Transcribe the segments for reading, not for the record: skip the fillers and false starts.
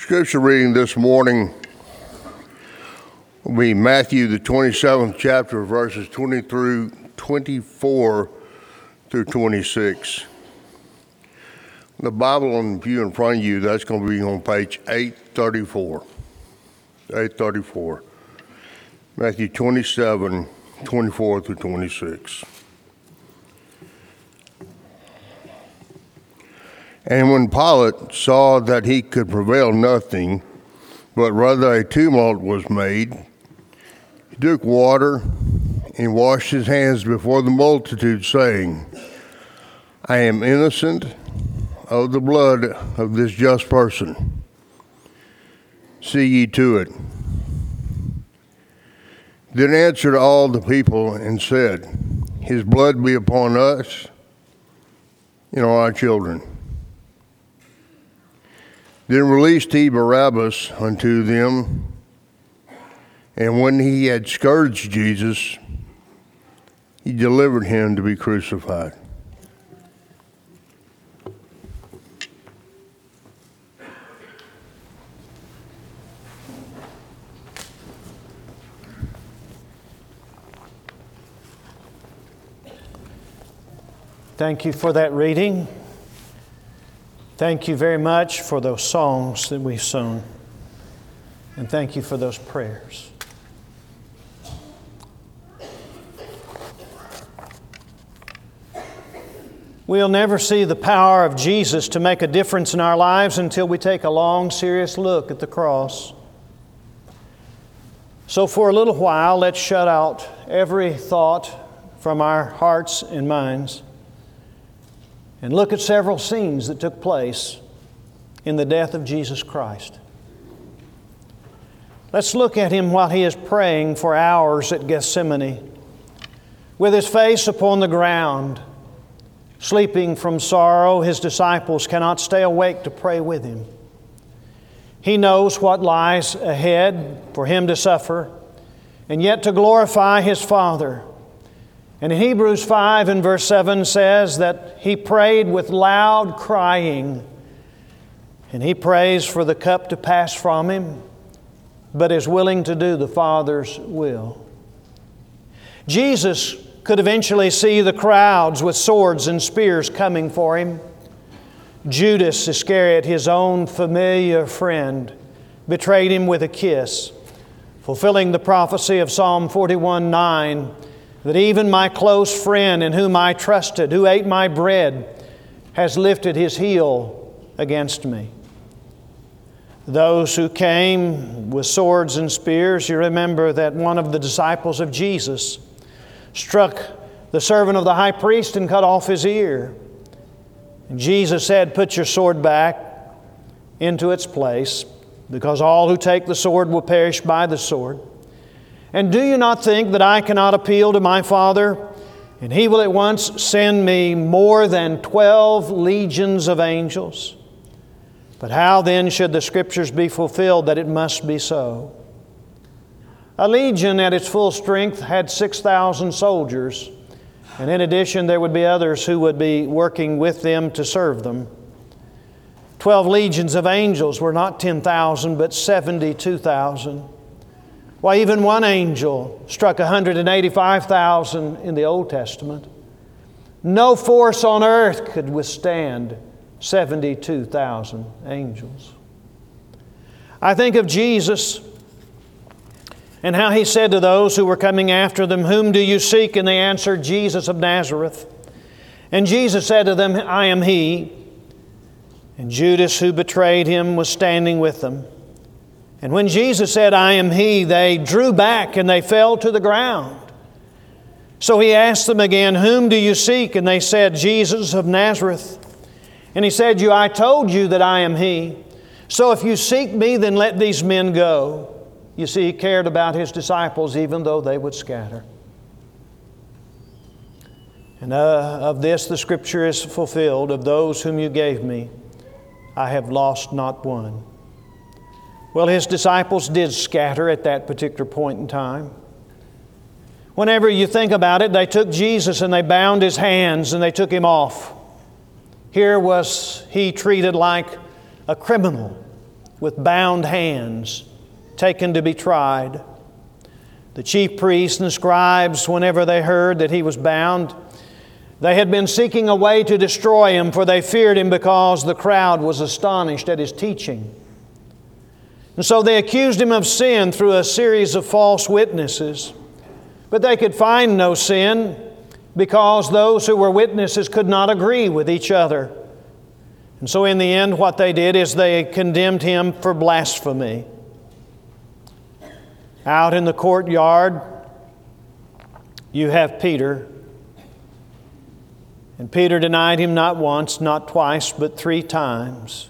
Scripture reading this morning will be Matthew, the 27th chapter, verses 24 through 26. The Bible on the pew in front of you, that's going to be on page 834. 834. Matthew 27, 24 through 26. And when Pilate saw that he could prevail nothing, but rather a tumult was made, he took water and washed his hands before the multitude, saying, I am innocent of the blood of this just person. See ye to it. Then answered all the people and said, His blood be upon us and on our children. Then released he Barabbas unto them, and when he had scourged Jesus, he delivered him to be crucified. Thank you for that reading. Thank you very much for those songs that we've sung. And thank you for those prayers. We'll never see the power of Jesus to make a difference in our lives until we take a long, serious look at the cross. So for a little while, let's shut out every thought from our hearts and minds and look at several scenes that took place in the death of Jesus Christ. Let's look at Him while He is praying for hours at Gethsemane, with His face upon the ground, sleeping from sorrow. His disciples cannot stay awake to pray with Him. He knows what lies ahead for Him to suffer, and yet to glorify His Father. And in Hebrews 5 and verse 7 says that He prayed with loud crying. And He prays for the cup to pass from Him, but is willing to do the Father's will. Jesus could eventually see the crowds with swords and spears coming for Him. Judas Iscariot, His own familiar friend, betrayed Him with a kiss, fulfilling the prophecy of Psalm 41:9, that even my close friend in whom I trusted, who ate my bread, has lifted his heel against me. Those who came with swords and spears, you remember that one of the disciples of Jesus struck the servant of the high priest and cut off his ear. And Jesus said, put your sword back into its place, because all who take the sword will perish by the sword. And do you not think that I cannot appeal to my Father, and He will at once send me more than 12 legions of angels? But how then should the Scriptures be fulfilled that it must be so? A legion at its full strength had 6,000 soldiers, and in addition there would be others who would be working with them to serve them. 12 legions of angels were not 10,000 but 72,000. Why, even one angel struck 185,000 in the Old Testament. No force on earth could withstand 72,000 angels. I think of Jesus and how He said to those who were coming after them, Whom do you seek? And they answered, Jesus of Nazareth. And Jesus said to them, I am He. And Judas, who betrayed Him, was standing with them. And when Jesus said, I am He, they drew back and they fell to the ground. So He asked them again, Whom do you seek? And they said, Jesus of Nazareth. And He said, I told you that I am He. So if you seek Me, then let these men go. You see, He cared about His disciples even though they would scatter. And of this the Scripture is fulfilled, of those whom you gave Me, I have lost not one. Well, His disciples did scatter at that particular point in time. Whenever you think about it, they took Jesus and they bound His hands and they took Him off. Here was He treated like a criminal, with bound hands, taken to be tried. The chief priests and scribes, whenever they heard that he was bound, they had been seeking a way to destroy him, for they feared him because the crowd was astonished at his teaching. And so they accused him of sin through a series of false witnesses. But they could find no sin because those who were witnesses could not agree with each other. And so in the end, what they did is they condemned him for blasphemy. Out in the courtyard, you have Peter. And Peter denied him not once, not twice, but 3 times.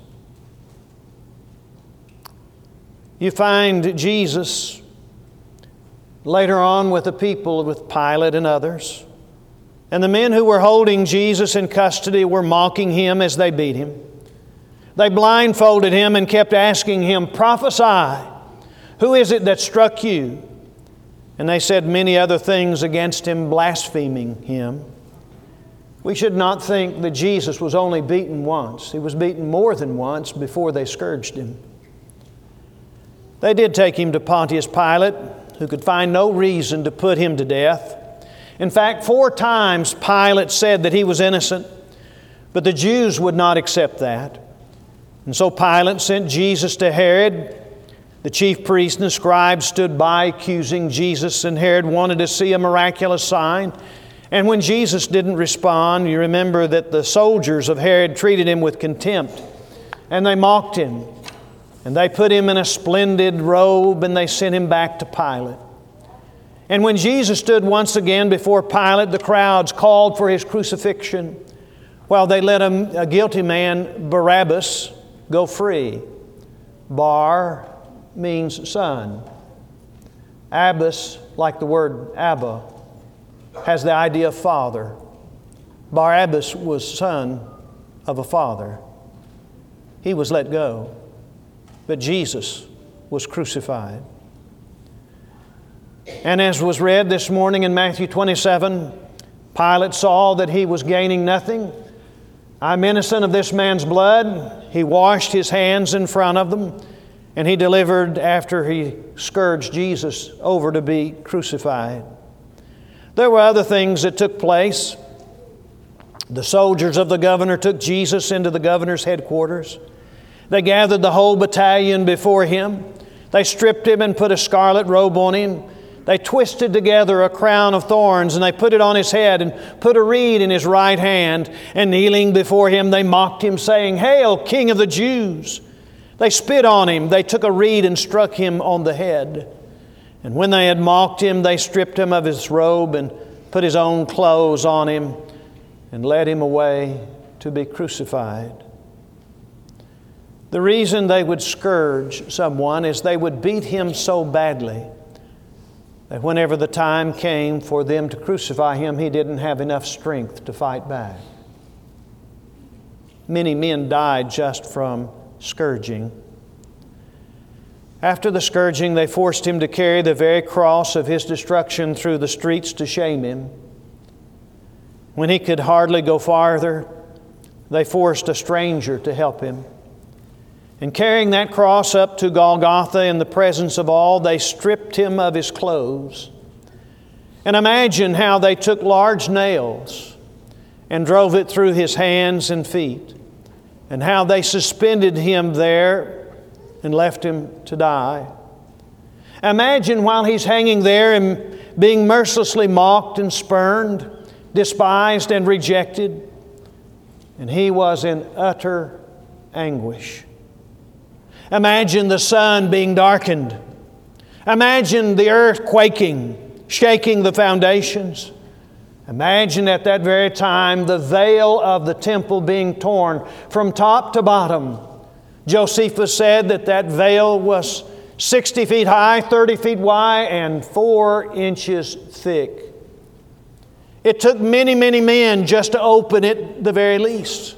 You find Jesus later on with the people, with Pilate and others. And the men who were holding Jesus in custody were mocking him as they beat him. They blindfolded him and kept asking him, "Prophesy, who is it that struck you?" And they said many other things against him, blaspheming him. We should not think that Jesus was only beaten once. He was beaten more than once before they scourged him. They did take him to Pontius Pilate, who could find no reason to put him to death. In fact, 4 times Pilate said that he was innocent, but the Jews would not accept that. And so Pilate sent Jesus to Herod. The chief priests and the scribes stood by accusing Jesus, and Herod wanted to see a miraculous sign. And when Jesus didn't respond, you remember that the soldiers of Herod treated him with contempt, and they mocked him. And they put him in a splendid robe, and they sent him back to Pilate. And when Jesus stood once again before Pilate, the crowds called for his crucifixion, while they let a guilty man, Barabbas, go free. Bar means son. Abbas, like the word Abba, has the idea of father. Barabbas was son of a father. He was let go. But Jesus was crucified. And as was read this morning in Matthew 27, Pilate saw that he was gaining nothing. "I'm innocent of this man's blood." He washed his hands in front of them, and he delivered, after he scourged Jesus, over to be crucified. There were other things that took place. The soldiers of the governor took Jesus into the governor's headquarters. They gathered the whole battalion before him. They stripped him and put a scarlet robe on him. They twisted together a crown of thorns, and they put it on his head and put a reed in his right hand. And kneeling before him, they mocked him, saying, "Hail, King of the Jews!" They spit on him. They took a reed and struck him on the head. And when they had mocked him, they stripped him of his robe and put his own clothes on him and led him away to be crucified. The reason they would scourge someone is they would beat him so badly that whenever the time came for them to crucify him, he didn't have enough strength to fight back. Many men died just from scourging. After the scourging, they forced him to carry the very cross of his destruction through the streets to shame him. When he could hardly go farther, they forced a stranger to help him. And carrying that cross up to Golgotha in the presence of all, they stripped him of his clothes. And imagine how they took large nails and drove it through his hands and feet, and how they suspended him there and left him to die. Imagine while he's hanging there and being mercilessly mocked and spurned, despised and rejected, and he was in utter anguish. Imagine the sun being darkened. Imagine the earth quaking, shaking the foundations. Imagine at that very time the veil of the temple being torn from top to bottom. Josephus said that that veil was 60 feet high, 30 feet wide, and 4 inches thick. It took many, many men just to open it, the very least.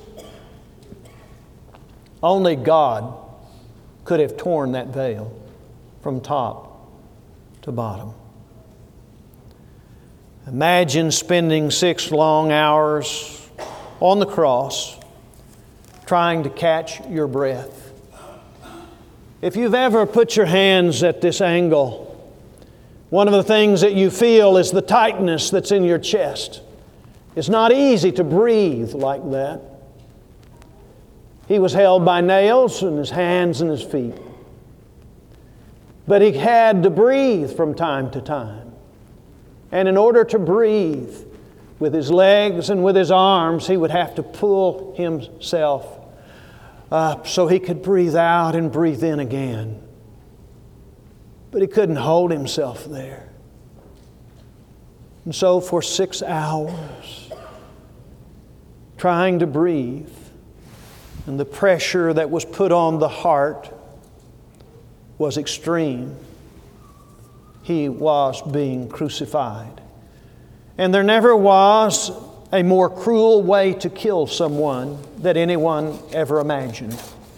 Only God could have torn that veil from top to bottom. Imagine spending 6 long hours on the cross trying to catch your breath. If you've ever put your hands at this angle, one of the things that you feel is the tightness that's in your chest. It's not easy to breathe like that. He was held by nails in his hands and his feet. But he had to breathe from time to time. And in order to breathe with his legs and with his arms, he would have to pull himself up so he could breathe out and breathe in again. But he couldn't hold himself there. And so for 6 hours, trying to breathe, and the pressure that was put on the heart was extreme. He was being crucified. And there never was a more cruel way to kill someone that anyone ever imagined.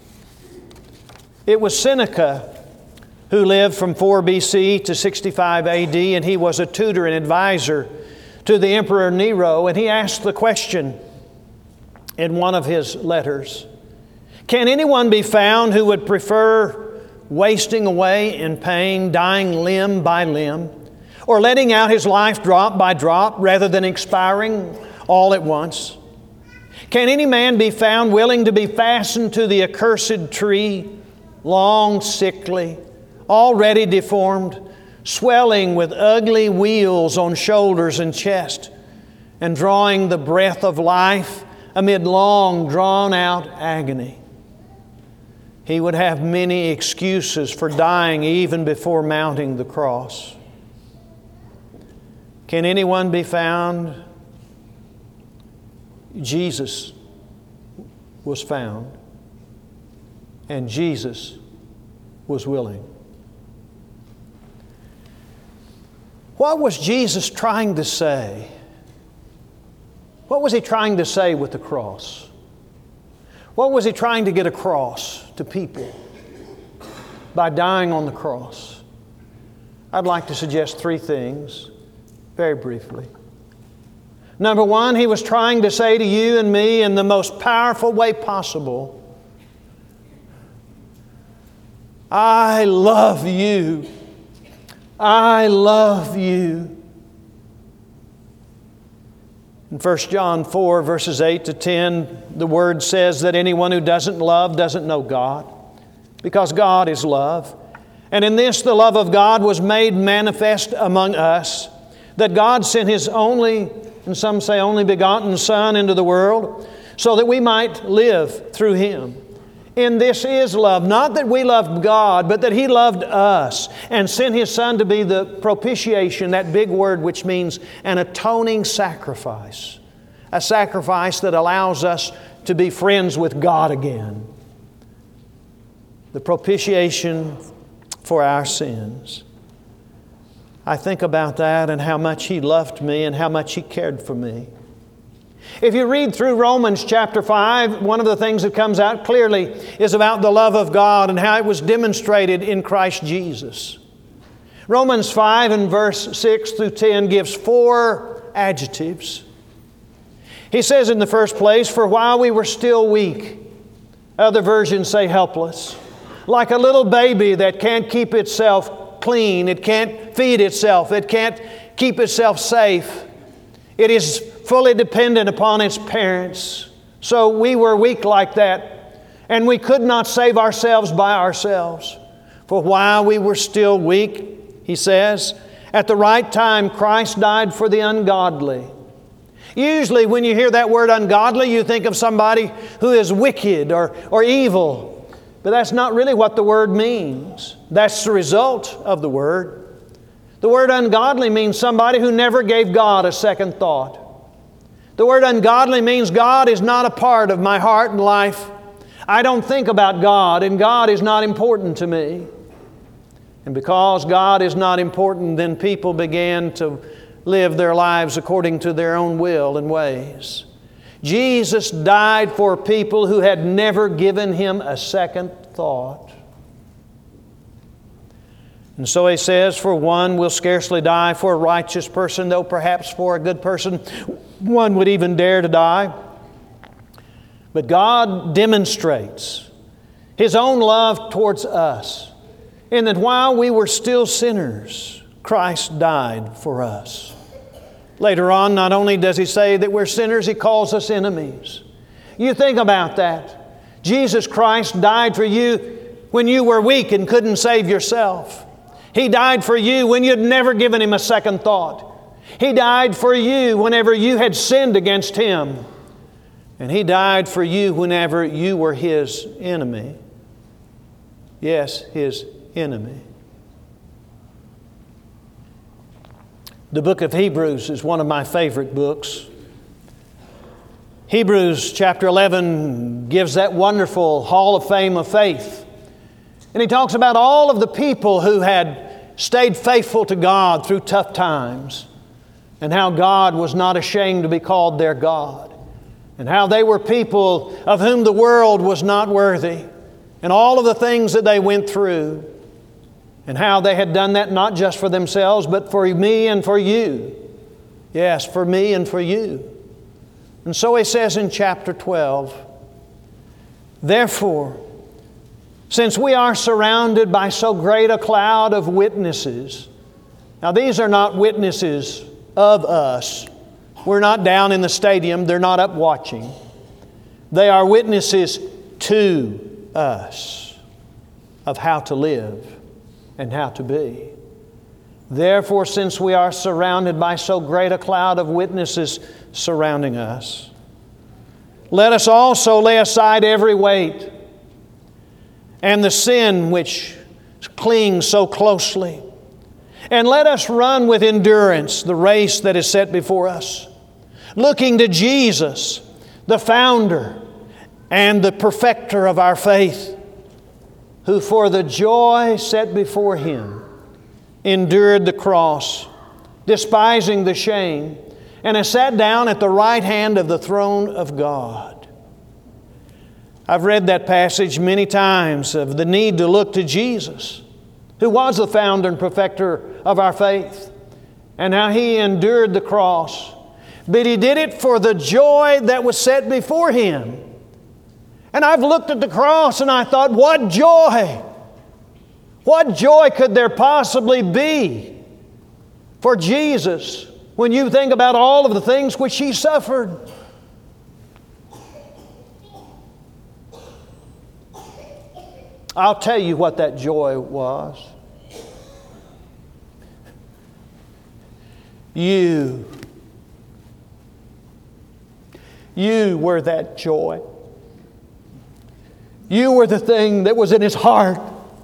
It was Seneca who lived from 4 BC to 65 AD, and he was a tutor and advisor to the Emperor Nero, and he asked the question in one of his letters, "Can anyone be found who would prefer wasting away in pain, dying limb by limb, or letting out his life drop by drop rather than expiring all at once? Can any man be found willing to be fastened to the accursed tree, long, sickly, already deformed, swelling with ugly wheals on shoulders and chest, and drawing the breath of life amid long, drawn-out agony? He would have many excuses for dying even before mounting the cross. Can anyone be found?" Jesus was found, and Jesus was willing. What was Jesus trying to say? What was He trying to say with the cross? What was He trying to get across to people by dying on the cross? I'd like to suggest 3 things very briefly. Number 1, He was trying to say to you and me in the most powerful way possible, I love you. I love you. In 1 John 4, verses 8 to 10, the Word says that anyone who doesn't love doesn't know God, because God is love. And in this the love of God was made manifest among us, that God sent His only, and some say only begotten Son into the world, so that we might live through Him. In this is love, not that we loved God, but that He loved us and sent His Son to be the propitiation, that big word which means an atoning sacrifice. A sacrifice that allows us to be friends with God again. The propitiation for our sins. I think about that and how much He loved me and how much He cared for me. If you read through Romans chapter 5, one of the things that comes out clearly is about the love of God and how it was demonstrated in Christ Jesus. Romans 5 and verse 6 through 10 gives 4 adjectives. He says in the first place, for while we were still weak, other versions say helpless, like a little baby that can't keep itself clean, it can't feed itself, it can't keep itself safe. It is fully dependent upon its parents. So we were weak like that, and we could not save ourselves by ourselves. For while we were still weak, he says, at the right time Christ died for the ungodly. Usually when you hear that word ungodly, you think of somebody who is wicked or evil. But that's not really what the word means. That's the result of the word. The word ungodly means somebody who never gave God a second thought. The word ungodly means God is not a part of my heart and life. I don't think about God, and God is not important to me. And because God is not important, then people began to live their lives according to their own will and ways. Jesus died for people who had never given Him a second thought. And so he says, for one will scarcely die for a righteous person, though perhaps for a good person one would even dare to die. But God demonstrates His own love towards us, in that while we were still sinners, Christ died for us. Later on, not only does He say that we're sinners, He calls us enemies. You think about that. Jesus Christ died for you when you were weak and couldn't save yourself. He died for you when you'd never given Him a second thought. He died for you whenever you had sinned against Him. And He died for you whenever you were His enemy. Yes, His enemy. The book of Hebrews is one of my favorite books. Hebrews chapter 11 gives that wonderful hall of fame of faith. And he talks about all of the people who had stayed faithful to God through tough times, and how God was not ashamed to be called their God, and how they were people of whom the world was not worthy, and all of the things that they went through, and how they had done that not just for themselves, but for me and for you. Yes, for me and for you. And so he says in chapter 12, "Therefore, since we are surrounded by so great a cloud of witnesses," now these are not witnesses of us. We're not down in the stadium. They're not up watching. They are witnesses to us of how to live and how to be. "Therefore, since we are surrounded by so great a cloud of witnesses surrounding us, let us also lay aside every weight and the sin which clings so closely. And let us run with endurance the race that is set before us, looking to Jesus, the founder and the perfecter of our faith, who for the joy set before Him endured the cross, despising the shame, and has sat down at the right hand of the throne of God." I've read that passage many times of the need to look to Jesus, who was the founder and perfecter of our faith, and how He endured the cross. But He did it for the joy that was set before Him. And I've looked at the cross and I thought, what joy! What joy could there possibly be for Jesus when you think about all of the things which He suffered? I'll tell you what that joy was. You were that joy. You were the thing that was in His heart.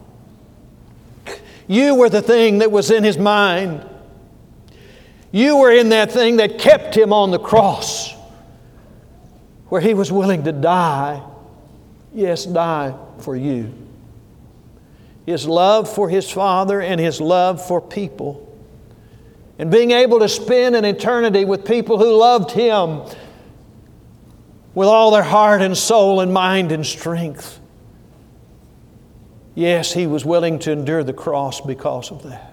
You were the thing that was in His mind. You were in that thing that kept Him on the cross, where He was willing to die. Yes, die for you. His love for His Father and His love for people. And being able to spend an eternity with people who loved Him with all their heart and soul and mind and strength. Yes, He was willing to endure the cross because of that.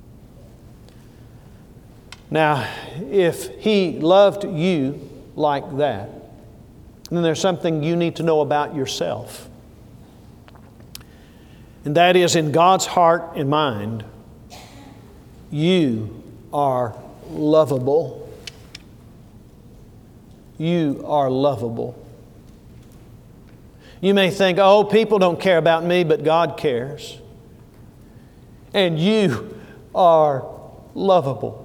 Now, if He loved you like that, then there's something you need to know about yourself. And that is, in God's heart and mind, you are lovable. You are lovable. You may think, oh, people don't care about me, but God cares. And you are lovable.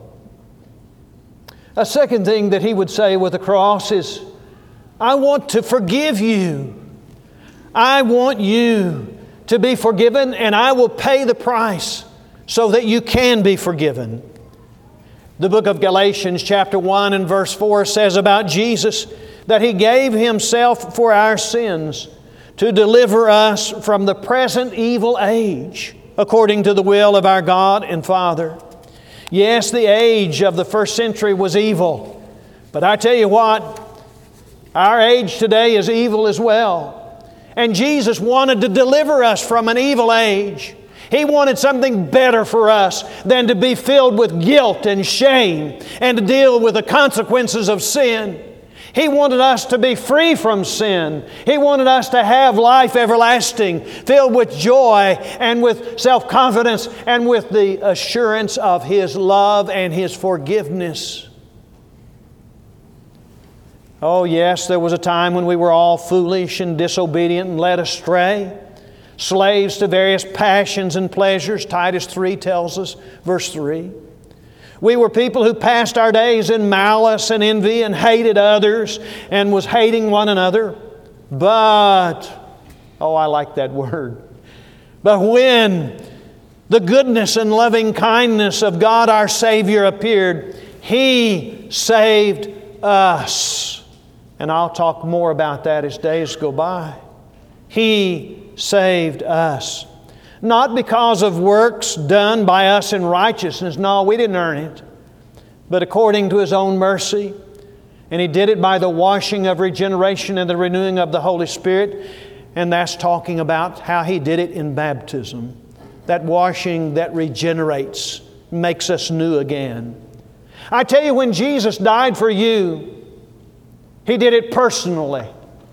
A second thing that He would say with the cross is, I want to forgive you. I want you to be forgiven, and I will pay the price so that you can be forgiven. The book of Galatians chapter 1 and verse 4 says about Jesus that He gave Himself for our sins to deliver us from the present evil age, according to the will of our God and Father. Yes, the age of the first century was evil, but I tell you what, our age today is evil as well. And Jesus wanted to deliver us from an evil age. He wanted something better for us than to be filled with guilt and shame and to deal with the consequences of sin. He wanted us to be free from sin. He wanted us to have life everlasting, filled with joy and with self-confidence and with the assurance of His love and His forgiveness. Oh yes, there was a time when we were all foolish and disobedient and led astray, slaves to various passions and pleasures, Titus 3 tells us, verse 3. We were people who passed our days in malice and envy and hated others and was hating one another. But, oh, I like that word. But when the goodness and loving kindness of God our Savior appeared, He saved us. And I'll talk more about that as days go by. He saved us. Not because of works done by us in righteousness. No, we didn't earn it. But according to His own mercy. And He did it by the washing of regeneration and the renewing of the Holy Spirit. And that's talking about how He did it in baptism. That washing that regenerates, makes us new again. I tell you, when Jesus died for you, He did it personally.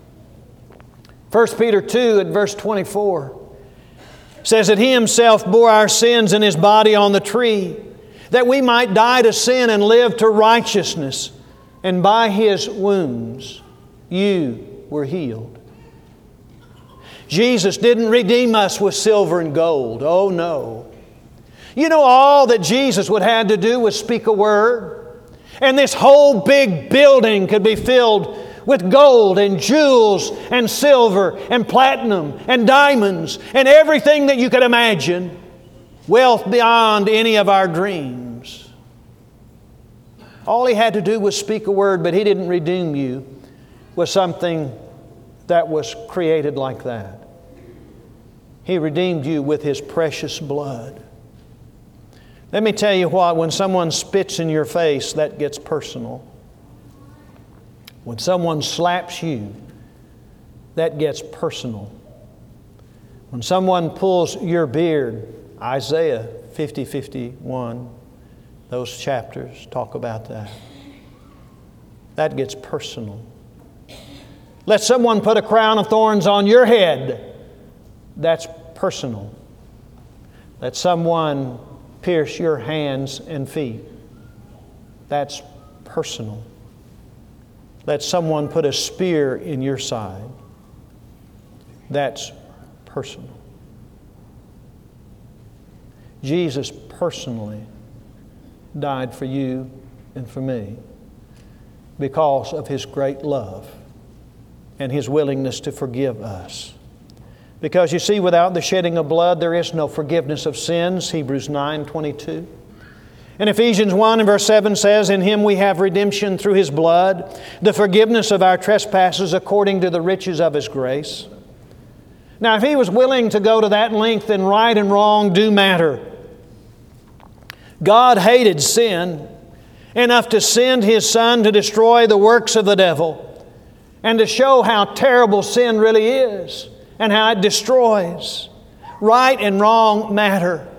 1 Peter 2 at verse 24 says that He Himself bore our sins in His body on the tree, that we might die to sin and live to righteousness. And by His wounds you were healed. Jesus didn't redeem us with silver and gold. Oh no. You know, all that Jesus would have to do was speak a word, and this whole big building could be filled with gold and jewels and silver and platinum and diamonds and everything that you could imagine. Wealth beyond any of our dreams. All He had to do was speak a word, but He didn't redeem you with something that was created like that. He redeemed you with His precious blood. Let me tell you what, when someone spits in your face, that gets personal. When someone slaps you, that gets personal. When someone pulls your beard, Isaiah 50:51, those chapters talk about that. That gets personal. Let someone put a crown of thorns on your head, that's personal. Let someone pierce your hands and feet, that's personal. Let someone put a spear in your side. That's personal. Jesus personally died for you and for me because of His great love and His willingness to forgive us. Because you see, without the shedding of blood, there is no forgiveness of sins, Hebrews 9:22. And Ephesians 1 and verse 7 says, in Him we have redemption through His blood, the forgiveness of our trespasses according to the riches of His grace. Now, if He was willing to go to that length, then right and wrong do matter. God hated sin enough to send His Son to destroy the works of the devil and to show how terrible sin really is and how it destroys. Right and wrong matter.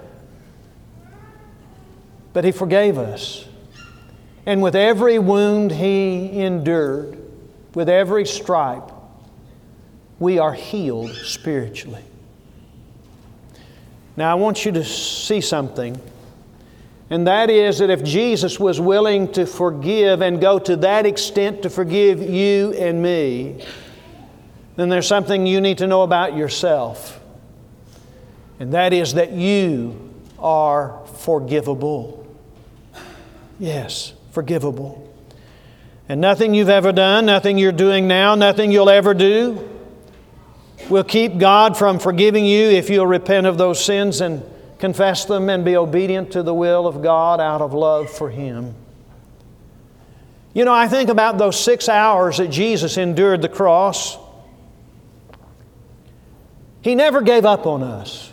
But He forgave us. And with every wound He endured, with every stripe, we are healed spiritually. Now I want you to see something. And that is that if Jesus was willing to forgive and go to that extent to forgive you and me, then there's something you need to know about yourself. And that is that you are forgivable. Yes, forgivable. And nothing you've ever done, nothing you're doing now, nothing you'll ever do will keep God from forgiving you if you'll repent of those sins and confess them and be obedient to the will of God out of love for Him. You know, I think about those 6 hours that Jesus endured the cross. He never gave up on us.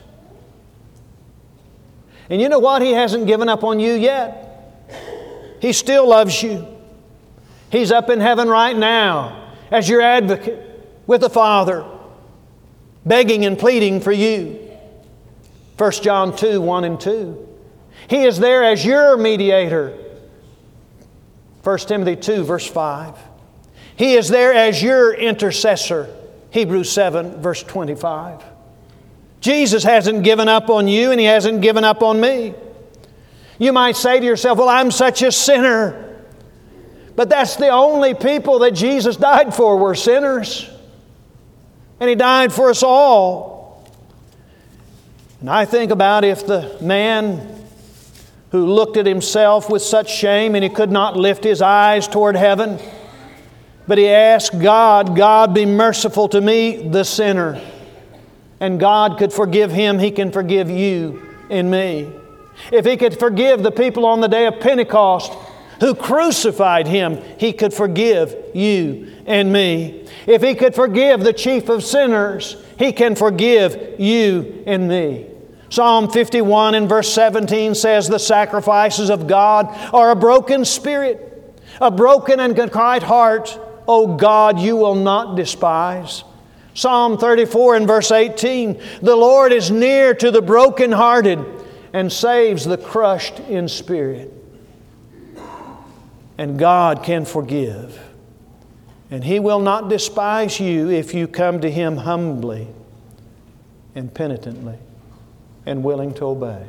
And you know what? He hasn't given up on you yet. He still loves you. He's up in heaven right now as your advocate with the Father, begging and pleading for you. 1 John 2, 1 and 2. He is there as your mediator. 1 Timothy 2, verse 5. He is there as your intercessor. Hebrews 7, verse 25. Jesus hasn't given up on you, and He hasn't given up on me. You might say to yourself, well, I'm such a sinner. But that's the only people that Jesus died for were sinners. And He died for us all. And I think about if the man who looked at himself with such shame and he could not lift his eyes toward heaven, but he asked God, God, be merciful to me, the sinner. And God could forgive him, He can forgive you and me. If He could forgive the people on the day of Pentecost who crucified Him, He could forgive you and me. If He could forgive the chief of sinners, He can forgive you and me. Psalm 51 and verse 17 says, the sacrifices of God are a broken spirit, a broken and contrite heart, O God, You will not despise. Psalm 34 and verse 18, the Lord is near to the brokenhearted and saves the crushed in spirit. And God can forgive. And He will not despise you if you come to Him humbly and penitently and willing to obey.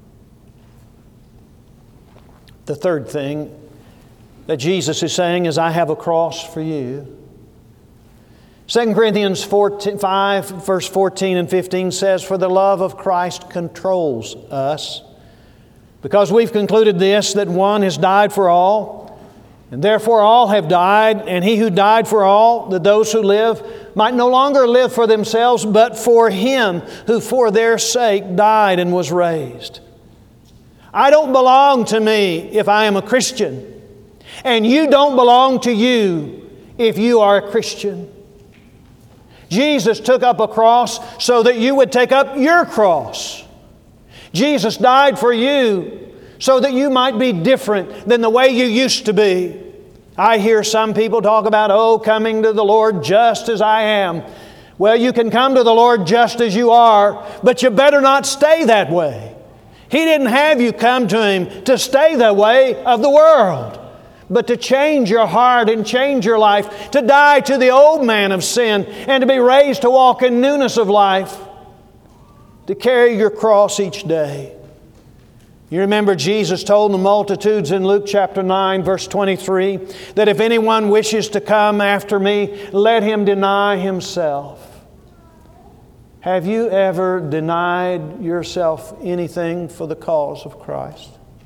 The third thing that Jesus is saying is, I have a cross for you. 2 Corinthians 5, verse 14 and 15 says, for the love of Christ controls us, because we've concluded this, that one has died for all, and therefore all have died, and He who died for all, that those who live might no longer live for themselves, but for Him who for their sake died and was raised. I don't belong to me if I am a Christian, and you don't belong to you if you are a Christian. Jesus took up a cross so that you would take up your cross. Jesus died for you so that you might be different than the way you used to be. I hear some people talk about, coming to the Lord just as I am. Well, you can come to the Lord just as you are, but you better not stay that way. He didn't have you come to Him to stay the way of the world, but to change your heart and change your life, to die to the old man of sin and to be raised to walk in newness of life, to carry your cross each day. You remember Jesus told the multitudes in Luke chapter 9, verse 23, that if anyone wishes to come after me, let him deny himself. Have you ever denied yourself anything for the cause of Christ?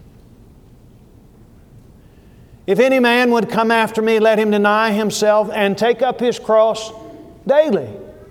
If any man would come after me, let him deny himself and take up his cross daily.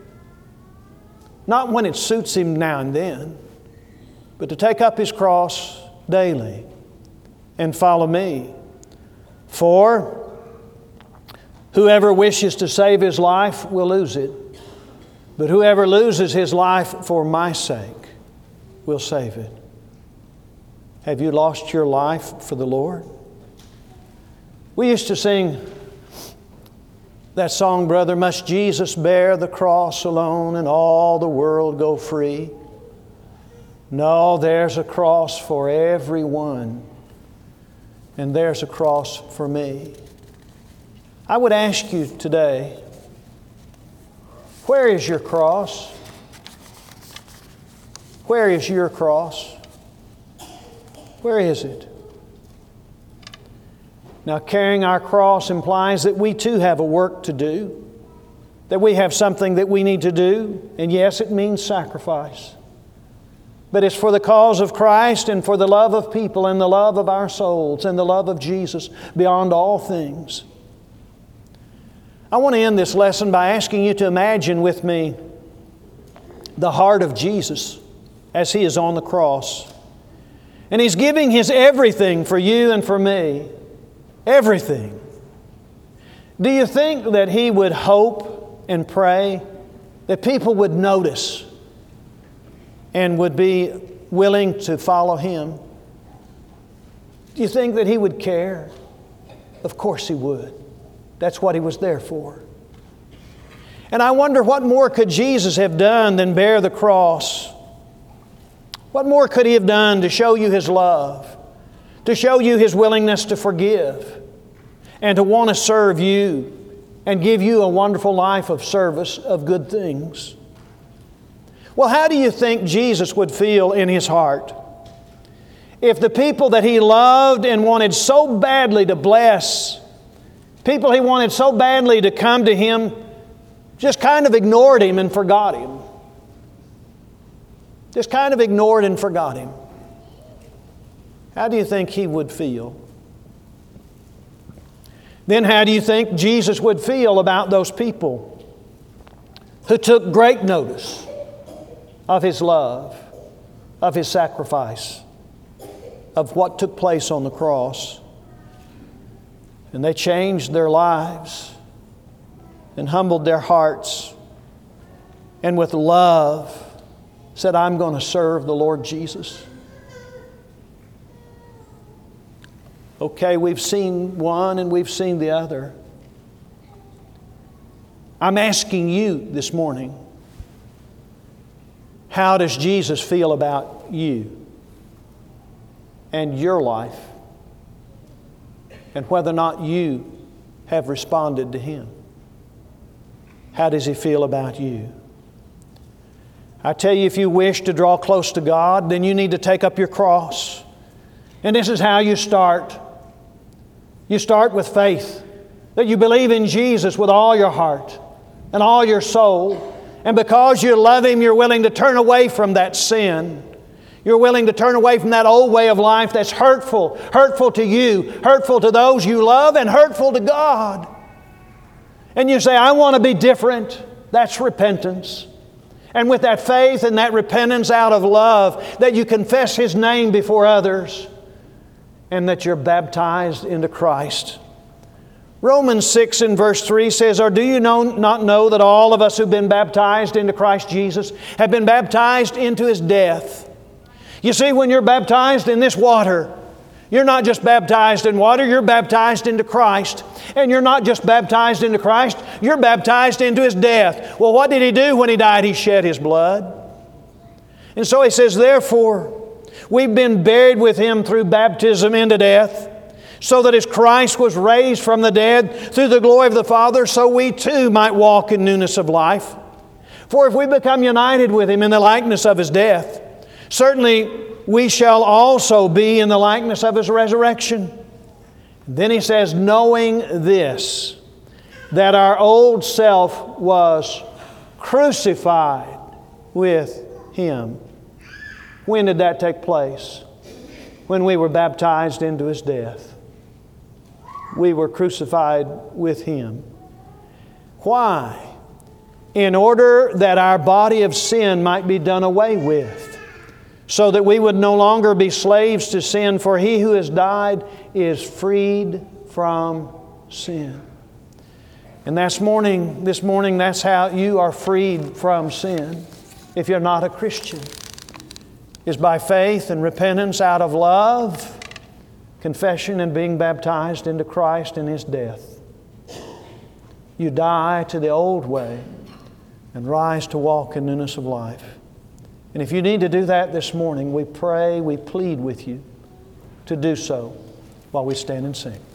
Not when it suits him now and then, but to take up his cross daily and follow me. For whoever wishes to save his life will lose it, but whoever loses his life for my sake will save it. Have you lost your life for the Lord? We used to sing that song, Brother, must Jesus bear the cross alone and all the world go free? No, there's a cross for everyone, and there's a cross for me. I would ask you today, where is your cross? Where is your cross? Where is it? Now, carrying our cross implies that we too have a work to do, that we have something that we need to do, and yes, it means sacrifice. But it's for the cause of Christ and for the love of people and the love of our souls and the love of Jesus beyond all things. I want to end this lesson by asking you to imagine with me the heart of Jesus as He is on the cross. And He's giving His everything for you and for me. Everything. Do you think that He would hope and pray that people would notice and would be willing to follow Him? Do you think that He would care? Of course He would. That's what He was there for. And I wonder, what more could Jesus have done than bear the cross? What more could He have done to show you His love, to show you His willingness to forgive, and to want to serve you and give you a wonderful life of service of good things. Well, how do you think Jesus would feel in His heart if the people that He loved and wanted so badly to bless, people He wanted so badly to come to Him, just kind of ignored Him and forgot Him? Just kind of ignored and forgot Him. How do you think He would feel? Then how do you think Jesus would feel about those people who took great notice of His love, of His sacrifice, of what took place on the cross? And they changed their lives and humbled their hearts and with love said, I'm going to serve the Lord Jesus. Okay, we've seen one and we've seen the other. I'm asking you this morning, how does Jesus feel about you and your life, and whether or not you have responded to Him? How does He feel about you? I tell you, if you wish to draw close to God, then you need to take up your cross. And this is how you start. You start with faith, that you believe in Jesus with all your heart and all your soul. And because you love Him, you're willing to turn away from that sin. You're willing to turn away from that old way of life that's hurtful to you, hurtful to those you love, and hurtful to God. And you say, I want to be different. That's repentance. And with that faith and that repentance out of love, that you confess His name before others, and that you're baptized into Christ. Romans 6 and verse 3 says, or do you not know that all of us who've been baptized into Christ Jesus have been baptized into His death? You see, when you're baptized in this water, you're not just baptized in water, you're baptized into Christ. And you're not just baptized into Christ, you're baptized into His death. Well, what did He do when He died? He shed His blood. And so He says, therefore, we've been buried with Him through baptism into death, so that as Christ was raised from the dead through the glory of the Father, so we too might walk in newness of life. For if we become united with Him in the likeness of His death, certainly we shall also be in the likeness of His resurrection. Then He says, knowing this, that our old self was crucified with Him. When did that take place? When we were baptized into His death. We were crucified with Him. Why? In order that our body of sin might be done away with, so that we would no longer be slaves to sin, for He who has died is freed from sin. And this morning, that's how you are freed from sin, if you're not a Christian, is by faith and repentance out of love, confession and being baptized into Christ in His death. You die to the old way and rise to walk in newness of life. And if you need to do that this morning, we pray, we plead with you to do so while we stand and sing.